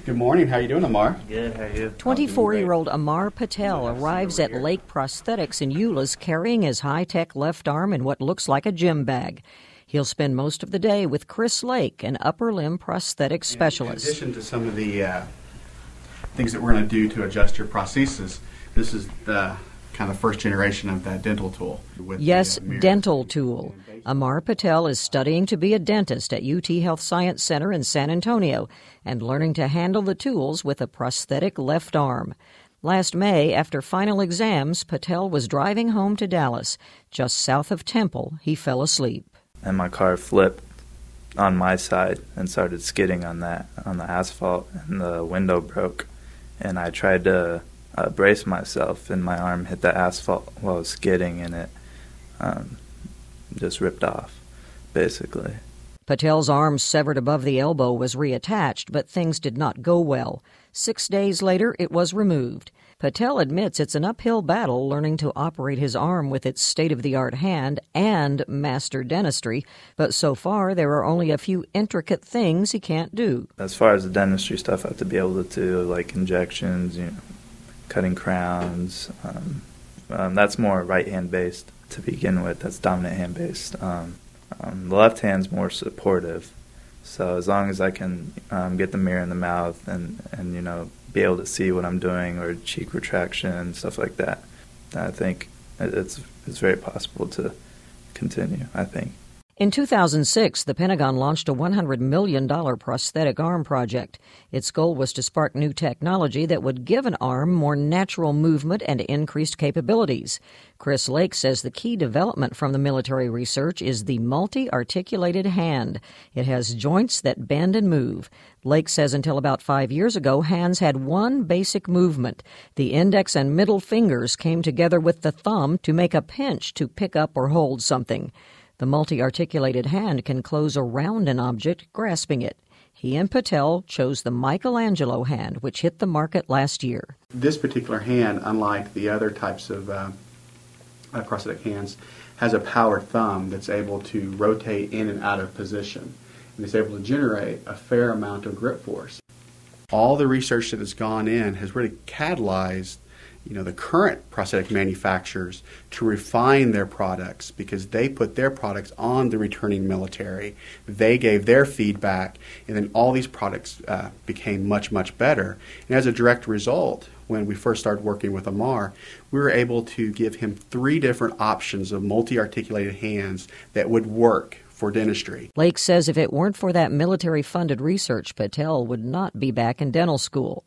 Good morning. How are you doing, Amar? Good. How are you? 24-year-old Amar Patel arrives at Lake Prosthetics in Euless carrying his high-tech left arm in what looks like a gym bag. He'll spend most of the day with Chris Lake, an upper limb prosthetics specialist. In addition to some of the things that we're going to do to adjust your prosthesis, this is the kind of first generation of that dental tool. Yes, dental tool. Amar Patel is studying to be a dentist at UT Health Science Center in San Antonio and learning to handle the tools with a prosthetic left arm. Last May, after final exams, Patel was driving home to Dallas. Just south of Temple, he fell asleep. And my car flipped on my side and started skidding on the asphalt, and the window broke. And I tried to brace myself, and my arm hit the asphalt while I was skidding, and it just ripped off, basically. Patel's arm severed above the elbow was reattached, but things did not go well. 6 days later, it was removed. Patel admits it's an uphill battle learning to operate his arm with its state-of-the-art hand and master dentistry, but so far there are only a few intricate things he can't do. As far as the dentistry stuff, I have to be able to do, like injections, cutting crowns. That's more right-hand based to begin with. That's dominant hand based. The left hand's more supportive. So as long as I can get the mirror in the mouth and be able to see what I'm doing, or cheek retraction and stuff like that, I think it's very possible to continue, I think. In 2006, the Pentagon launched a $100 million prosthetic arm project. Its goal was to spark new technology that would give an arm more natural movement and increased capabilities. Chris Lake says the key development from the military research is the multi-articulated hand. It has joints that bend and move. Lake says until about 5 years ago, hands had one basic movement. The index and middle fingers came together with the thumb to make a pinch to pick up or hold something. The multi-articulated hand can close around an object, grasping it. He and Patel chose the Michelangelo hand, which hit the market last year. This particular hand, unlike the other types of prosthetic hands, has a power thumb that's able to rotate in and out of position, and it's able to generate a fair amount of grip force. All the research that has gone in has really catalyzed the current prosthetic manufacturers to refine their products, because they put their products on the returning military. They gave their feedback, and then all these products became much, much better. And as a direct result, when we first started working with Amar, we were able to give him 3 different options of multi-articulated hands that would work for dentistry. Lake says if it weren't for that military-funded research, Patel would not be back in dental school.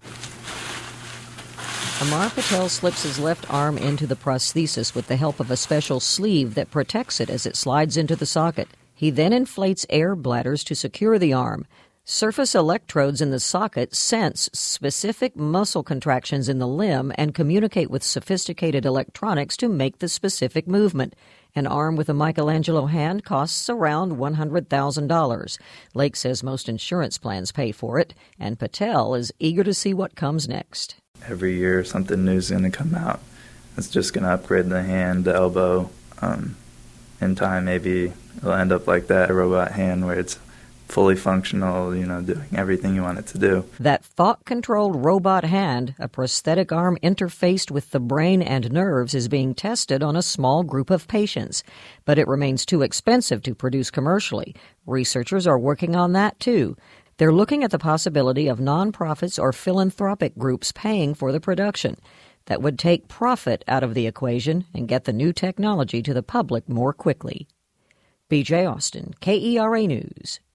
Amar Patel slips his left arm into the prosthesis with the help of a special sleeve that protects it as it slides into the socket. He then inflates air bladders to secure the arm. Surface electrodes in the socket sense specific muscle contractions in the limb and communicate with sophisticated electronics to make the specific movement. An arm with a Michelangelo hand costs around $100,000. Lake says most insurance plans pay for it, and Patel is eager to see what comes next. Every year something new is going to come out. It's just going to upgrade the hand, the elbow. In time, maybe it'll end up like that, a robot hand where it's fully functional, doing everything you want it to do. That thought-controlled robot hand, a prosthetic arm interfaced with the brain and nerves, is being tested on a small group of patients. But it remains too expensive to produce commercially. Researchers are working on that, too. They're looking at the possibility of nonprofits or philanthropic groups paying for the production. That would take profit out of the equation and get the new technology to the public more quickly. B.J. Austin, KERA News.